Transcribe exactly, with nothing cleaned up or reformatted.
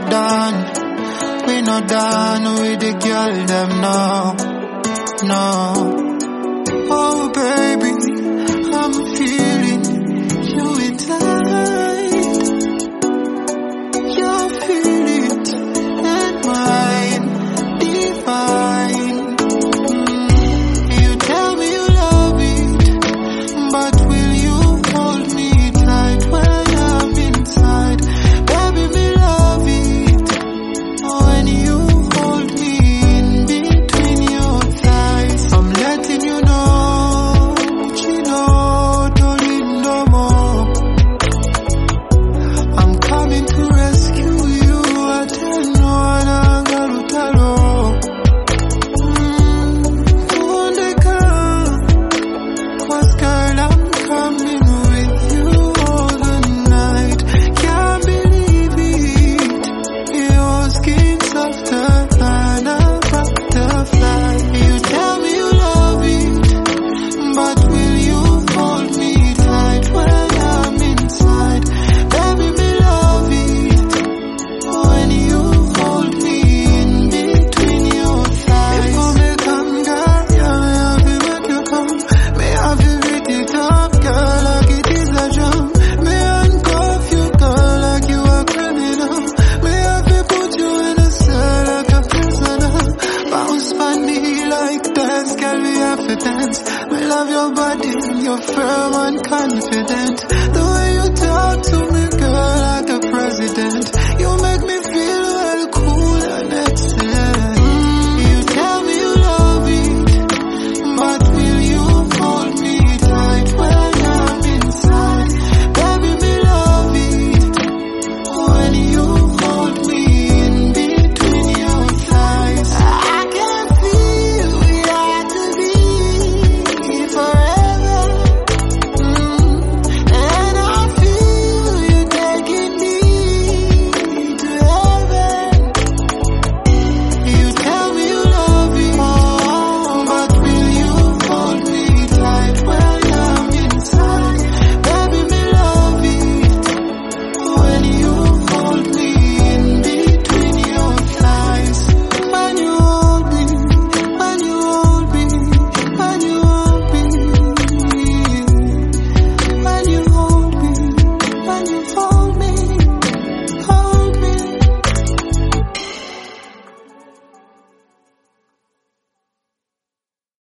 not done. We not done with the girl them now. No. Oh baby, I'm feeling you inside. Your feelings and mine divine. Mm. You tell me you love it, but will you hold me tight when I'm inside? Baby, me love it when you hold me in between your thighs. I'm letting you know, you know, don't need no more. I'm coming to rescue you. I tell no one I'm gonna tell. Mm, don't they come? 'Cause girl, I'm coming with you all the night. Can't believe it. Your skin softer than a butterfly. You tell me you love it, but will you hold me tight when I'm inside? Baby, me love it when you hold me in between your thighs. Before me come, girl, yeah, me have to make you come. Me have to beat it up, girl, like it is a drum. Me handcuff you, girl, like you a criminal. Me have to put you in a cell like a prisoner. Bounce by me like dance, girl, we have to dance. Me love your body, you're firm and confident.